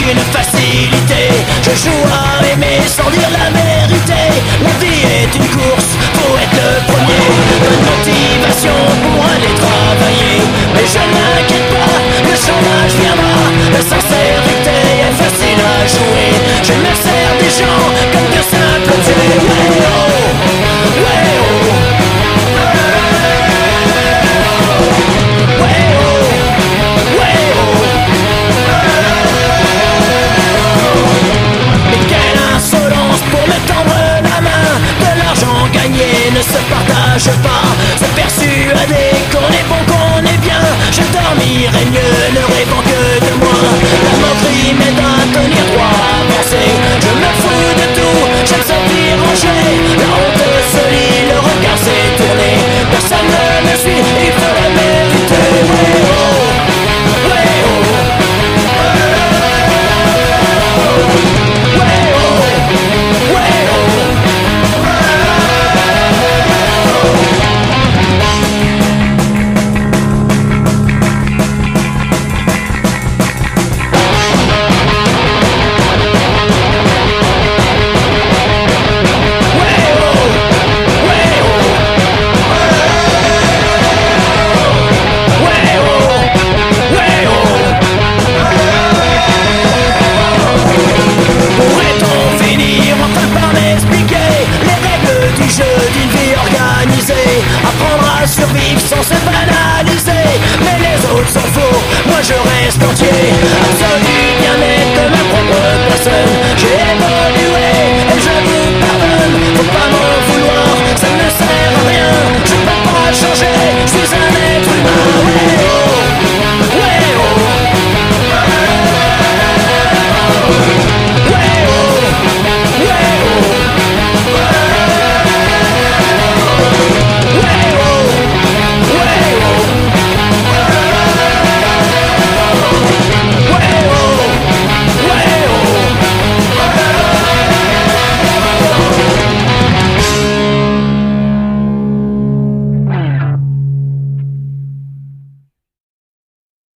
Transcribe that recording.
une facilité. Je joue à aimer sans dire la vérité. La vie est une course, faut être le premier. Bonne motivation pour aller travailler. Mais je n'inquiète pas, le chômage viendra. La sincérité est facile à jouer. Je me sers des gens comme de simples tués. Ouais oh, ouais oh. Ne se partage